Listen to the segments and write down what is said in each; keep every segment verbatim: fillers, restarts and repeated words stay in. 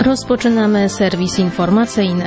Rozpoczynamy serwis informacyjny.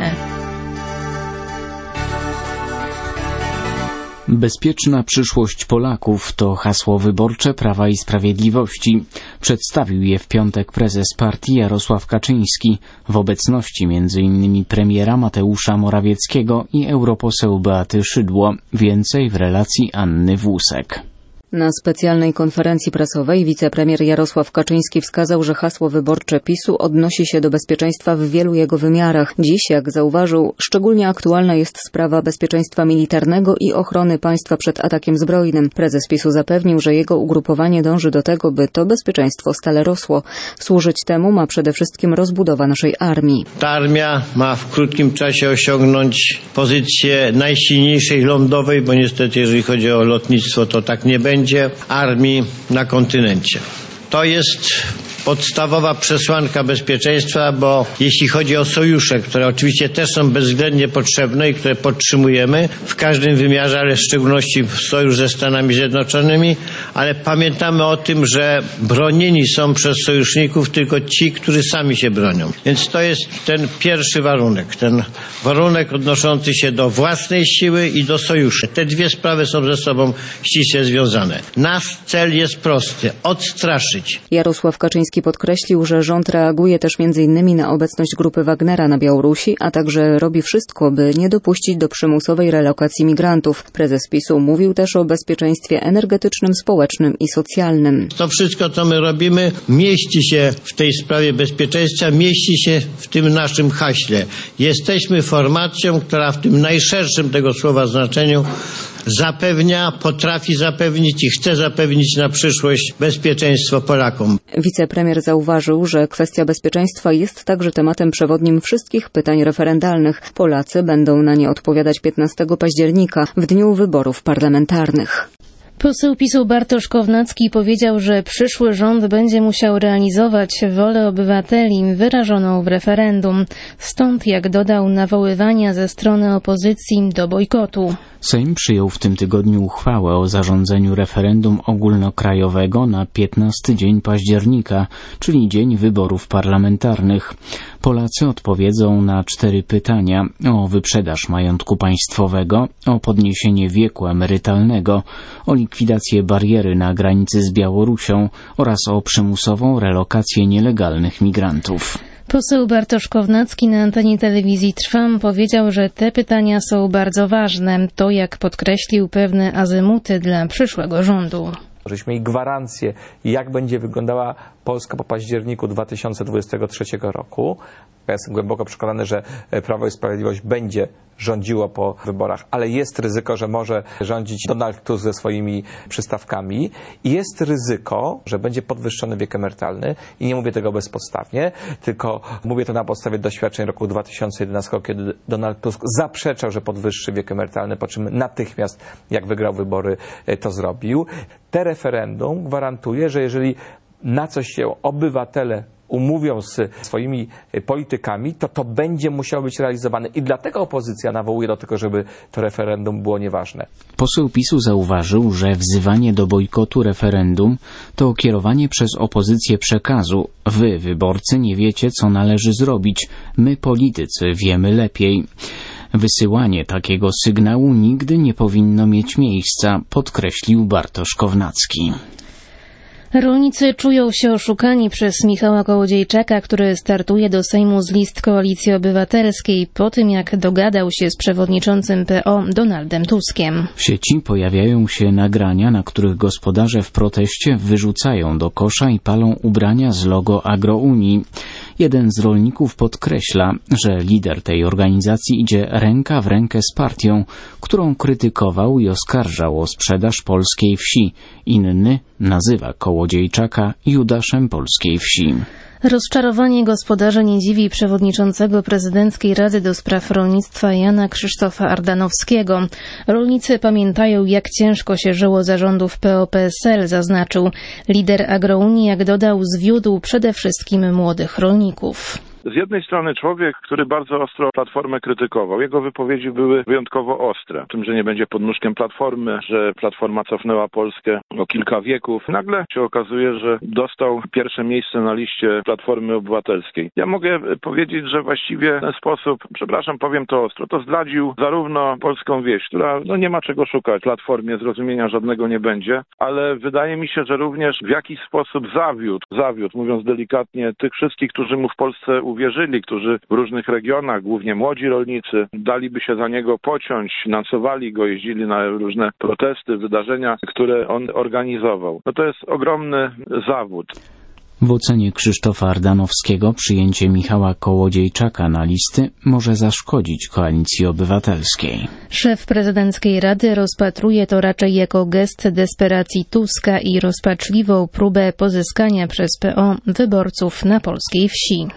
Bezpieczna przyszłość Polaków to hasło wyborcze Prawa i Sprawiedliwości. Przedstawił je w piątek prezes partii Jarosław Kaczyński w obecności między innymi premiera Mateusza Morawieckiego i europoseł Beaty Szydło. Więcej w relacji Anny Włusek. Na specjalnej konferencji prasowej wicepremier Jarosław Kaczyński wskazał, że hasło wyborcze PiSu odnosi się do bezpieczeństwa w wielu jego wymiarach. Dziś, jak zauważył, szczególnie aktualna jest sprawa bezpieczeństwa militarnego i ochrony państwa przed atakiem zbrojnym. Prezes PiSu zapewnił, że jego ugrupowanie dąży do tego, by to bezpieczeństwo stale rosło. Służyć temu ma przede wszystkim rozbudowa naszej armii. Ta armia ma w krótkim czasie osiągnąć pozycję najsilniejszej lądowej, bo niestety jeżeli chodzi o lotnictwo, to tak nie będzie. Armii na kontynencie. To jest podstawowa przesłanka bezpieczeństwa, bo jeśli chodzi o sojusze, które oczywiście też są bezwzględnie potrzebne i które podtrzymujemy w każdym wymiarze, ale w szczególności sojusz ze Stanami Zjednoczonymi, ale pamiętamy o tym, że bronieni są przez sojuszników tylko ci, którzy sami się bronią. Więc to jest ten pierwszy warunek, ten warunek odnoszący się do własnej siły i do sojuszy. Te dwie sprawy są ze sobą ściśle związane. Nasz cel jest prosty: odstraszyć. Jarosław Kaczyński podkreślił, że rząd reaguje też między innymi na obecność grupy Wagnera na Białorusi, a także robi wszystko, by nie dopuścić do przymusowej relokacji migrantów. Prezes PiSu mówił też o bezpieczeństwie energetycznym, społecznym i socjalnym. To wszystko, co my robimy, mieści się w tej sprawie bezpieczeństwa, mieści się w tym naszym haśle. Jesteśmy formacją, która w tym najszerszym tego słowa znaczeniu zapewnia, potrafi zapewnić i chce zapewnić na przyszłość bezpieczeństwo Polakom. Wicepremier zauważył, że kwestia bezpieczeństwa jest także tematem przewodnim wszystkich pytań referendalnych. Polacy będą na nie odpowiadać piętnastego października, w dniu wyborów parlamentarnych. Poseł PiSu Bartosz Kownacki powiedział, że przyszły rząd będzie musiał realizować wolę obywateli wyrażoną w referendum. Stąd, jak dodał, nawoływania ze strony opozycji do bojkotu. Sejm przyjął w tym tygodniu uchwałę o zarządzeniu referendum ogólnokrajowego na piętnasty dzień października, czyli dzień wyborów parlamentarnych. Polacy odpowiedzą na cztery pytania: o wyprzedaż majątku państwowego, o podniesienie wieku emerytalnego, o likwidację bariery na granicy z Białorusią oraz o przymusową relokację nielegalnych migrantów. Poseł Bartosz Kownacki na antenie telewizji Trwam powiedział, że te pytania są bardzo ważne. To, jak podkreślił, pewne azymuty dla przyszłego rządu. Żeśmy mieli gwarancję, jak będzie wyglądała Polska po październiku dwa tysiące dwudziestego trzeciego roku. Ja jestem głęboko przekonany, że Prawo i Sprawiedliwość będzie rządziło po wyborach, ale jest ryzyko, że może rządzić Donald Tusk ze swoimi przystawkami i jest ryzyko, że będzie podwyższony wiek emerytalny i nie mówię tego bezpodstawnie, tylko mówię to na podstawie doświadczeń roku dwa tysiące jedenastego, kiedy Donald Tusk zaprzeczał, że podwyższy wiek emerytalny, po czym natychmiast, jak wygrał wybory, to zrobił. Te referendum gwarantuje, że jeżeli na coś się obywatele umówią z swoimi politykami, to to będzie musiało być realizowane. I dlatego opozycja nawołuje do tego, żeby to referendum było nieważne. Poseł PiSu zauważył, że wzywanie do bojkotu referendum to kierowanie przez opozycję przekazu: wy, wyborcy, nie wiecie, co należy zrobić, my, politycy, wiemy lepiej. Wysyłanie takiego sygnału nigdy nie powinno mieć miejsca, podkreślił Bartosz Kownacki. Rolnicy czują się oszukani przez Michała Kołodziejczaka, który startuje do Sejmu z list Koalicji Obywatelskiej po tym, jak dogadał się z przewodniczącym P O Donaldem Tuskiem. W sieci pojawiają się nagrania, na których gospodarze w proteście wyrzucają do kosza i palą ubrania z logo Agrounii. Jeden z rolników podkreśla, że lider tej organizacji idzie ręka w rękę z partią, którą krytykował i oskarżał o sprzedaż polskiej wsi. Inny nazywa Kołodziejczaka Judaszem polskiej wsi. Rozczarowanie gospodarza nie dziwi przewodniczącego Prezydenckiej Rady do Spraw Rolnictwa Jana Krzysztofa Ardanowskiego. Rolnicy pamiętają, jak ciężko się żyło za rządów P O P S L, zaznaczył. Lider Agrounii, jak dodał, zwiódł przede wszystkim młodych rolników. z jednej strony człowiek, który bardzo ostro Platformę krytykował. Jego wypowiedzi były wyjątkowo ostre. O tym, że nie będzie pod nóżkiem Platformy, że Platforma cofnęła Polskę o kilka wieków. Nagle się okazuje, że dostał pierwsze miejsce na liście Platformy Obywatelskiej. Ja mogę powiedzieć, że właściwie w ten sposób, przepraszam, powiem to ostro, to zdradził zarówno polską wieś, która no nie ma czego szukać. Platformie zrozumienia żadnego nie będzie, ale wydaje mi się, że również w jakiś sposób zawiódł, zawiódł, mówiąc delikatnie, tych wszystkich, którzy mu w Polsce uwierzyli, którzy w różnych regionach, głównie młodzi rolnicy, daliby się za niego pociąć, nacowali go, jeździli na różne protesty, wydarzenia, które on organizował. No to jest ogromny zawód. W ocenie Krzysztofa Ardanowskiego przyjęcie Michała Kołodziejczaka na listy może zaszkodzić Koalicji Obywatelskiej. Szef prezydenckiej Rady rozpatruje to raczej jako gest desperacji Tuska i rozpaczliwą próbę pozyskania przez P O wyborców na polskiej wsi.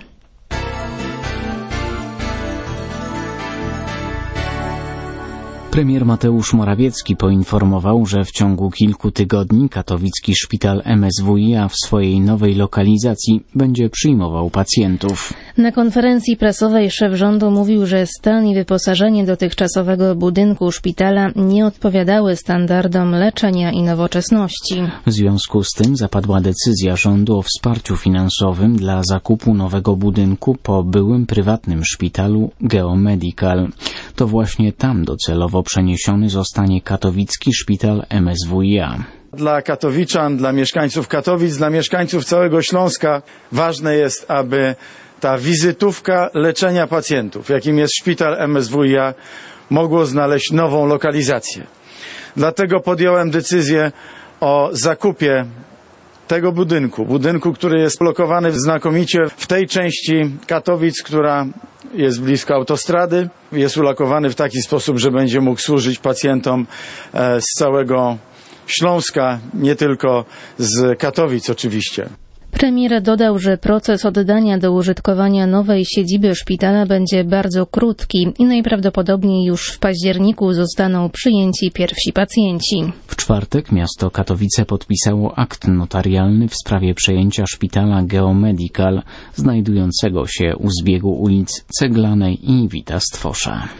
Premier Mateusz Morawiecki poinformował, że w ciągu kilku tygodni katowicki szpital M S W i A w swojej nowej lokalizacji będzie przyjmował pacjentów. Na konferencji prasowej szef rządu mówił, że stan i wyposażenie dotychczasowego budynku szpitala nie odpowiadały standardom leczenia i nowoczesności. W związku z tym zapadła decyzja rządu o wsparciu finansowym dla zakupu nowego budynku po byłym prywatnym szpitalu Geomedical. To właśnie tam docelowo przeniesiony zostanie katowicki szpital M S W i A. Dla katowiczan, dla mieszkańców Katowic, dla mieszkańców całego Śląska ważne jest, aby ta wizytówka leczenia pacjentów, jakim jest szpital M S W i A, mogło znaleźć nową lokalizację. Dlatego podjąłem decyzję o zakupie tego budynku, budynku, który jest lokowany znakomicie w tej części Katowic, która jest blisko autostrady. Jest ulokowany w taki sposób, że będzie mógł służyć pacjentom z całego Śląska, nie tylko z Katowic oczywiście. Premier dodał, że proces oddania do użytkowania nowej siedziby szpitala będzie bardzo krótki i najprawdopodobniej już w październiku zostaną przyjęci pierwsi pacjenci. W czwartek miasto Katowice podpisało akt notarialny w sprawie przejęcia szpitala Geomedical, znajdującego się u zbiegu ulic Ceglanej i Wita Stwosza.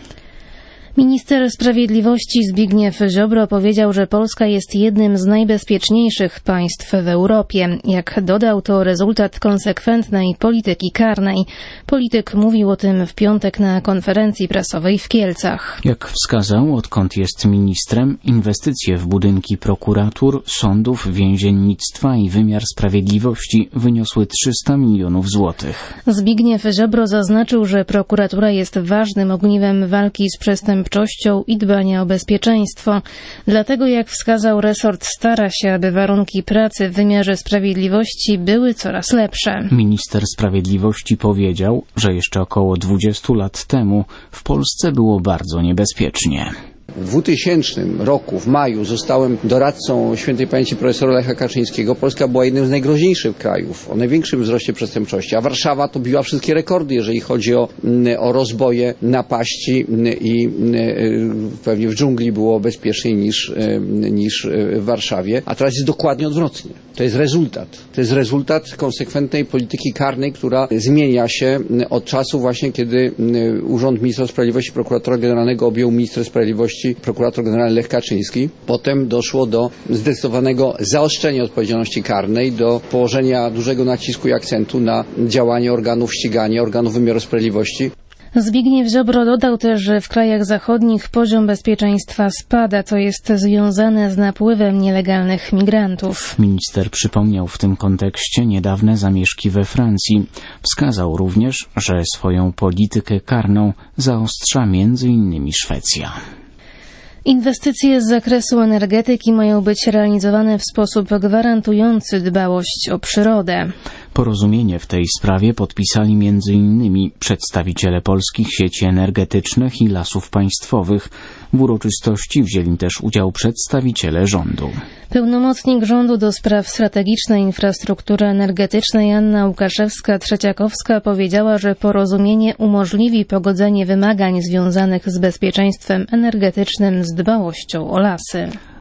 Minister Sprawiedliwości Zbigniew Ziobro powiedział, że Polska jest jednym z najbezpieczniejszych państw w Europie. Jak dodał, to rezultat konsekwentnej polityki karnej. Polityk mówił o tym w piątek na konferencji prasowej w Kielcach. Jak wskazał, odkąd jest ministrem, inwestycje w budynki prokuratur, sądów, więziennictwa i wymiar sprawiedliwości wyniosły trzysta milionów złotych. Zbigniew Ziobro zaznaczył, że prokuratura jest ważnym ogniwem walki z przestępczością i dbania o bezpieczeństwo. Dlatego, jak wskazał, resort stara się, aby warunki pracy w wymiarze sprawiedliwości były coraz lepsze. Minister Sprawiedliwości powiedział, że jeszcze około dwudziestu lat temu w Polsce było bardzo niebezpiecznie. W dwutysięcznym roku, w maju, zostałem doradcą świętej pamięci profesora Lecha Kaczyńskiego. Polska była jednym z najgroźniejszych krajów, o największym wzroście przestępczości, a Warszawa to biła wszystkie rekordy, jeżeli chodzi o, o rozboje, napaści i pewnie w dżungli było bezpieczniej niż, niż w Warszawie, a teraz jest dokładnie odwrotnie. To jest rezultat. To jest rezultat konsekwentnej polityki karnej, która zmienia się od czasu właśnie, kiedy Urząd Ministra Sprawiedliwości, prokuratora generalnego objął minister sprawiedliwości prokurator generalny Lech Kaczyński. Potem doszło do zdecydowanego zaostrzenia odpowiedzialności karnej, do położenia dużego nacisku i akcentu na działanie organów ścigania, organów wymiaru sprawiedliwości. Zbigniew Ziobro dodał też, że w krajach zachodnich poziom bezpieczeństwa spada, co jest związane z napływem nielegalnych migrantów. Minister przypomniał w tym kontekście niedawne zamieszki we Francji. Wskazał również, że swoją politykę karną zaostrza między innymi Szwecja. Inwestycje z zakresu energetyki mają być realizowane w sposób gwarantujący dbałość o przyrodę. Porozumienie w tej sprawie podpisali między innymi przedstawiciele polskich sieci energetycznych i Lasów Państwowych. W uroczystości wzięli też udział przedstawiciele rządu. Pełnomocnik rządu do spraw strategicznej infrastruktury energetycznej Anna Łukaszewska-Trzeciakowska powiedziała, że porozumienie umożliwi pogodzenie wymagań związanych z bezpieczeństwem energetycznym z dbałością o lasy.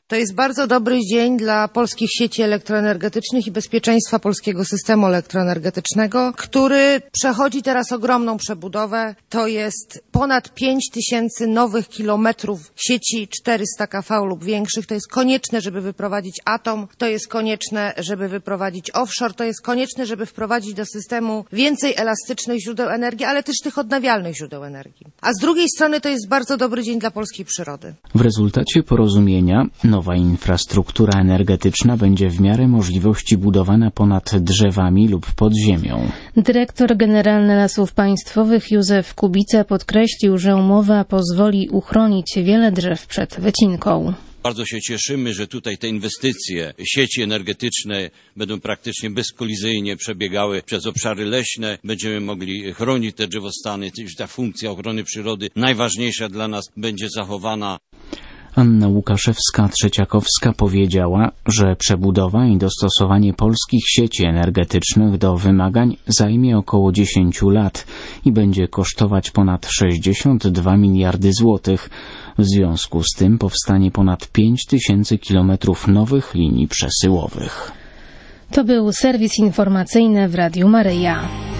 To jest bardzo dobry dzień dla polskich sieci elektroenergetycznych i bezpieczeństwa polskiego systemu elektroenergetycznego, który przechodzi teraz ogromną przebudowę. To jest ponad pięć tysięcy nowych kilometrów sieci czterysta ka vé lub większych. To jest konieczne, żeby wyprowadzić atom, to jest konieczne, żeby wyprowadzić offshore, to jest konieczne, żeby wprowadzić do systemu więcej elastycznych źródeł energii, ale też tych odnawialnych źródeł energii. A z drugiej strony to jest bardzo dobry dzień dla polskiej przyrody. W rezultacie porozumienia nowa infrastruktura energetyczna będzie w miarę możliwości budowana ponad drzewami lub pod ziemią. Dyrektor Generalny Lasów Państwowych Józef Kubica podkreślił, że umowa pozwoli uchronić wiele drzew przed wycinką. Bardzo się cieszymy, że tutaj te inwestycje, sieci energetyczne będą praktycznie bezkolizyjnie przebiegały przez obszary leśne. Będziemy mogli chronić te drzewostany. Ta funkcja ochrony przyrody najważniejsza dla nas będzie zachowana. Anna Łukaszewska-Trzeciakowska powiedziała, że przebudowa i dostosowanie polskich sieci energetycznych do wymagań zajmie około dziesięć lat i będzie kosztować ponad sześćdziesiąt dwa miliardy złotych. W związku z tym powstanie ponad pięć tysięcy kilometrów nowych linii przesyłowych. To był serwis informacyjny w Radiu Maryja.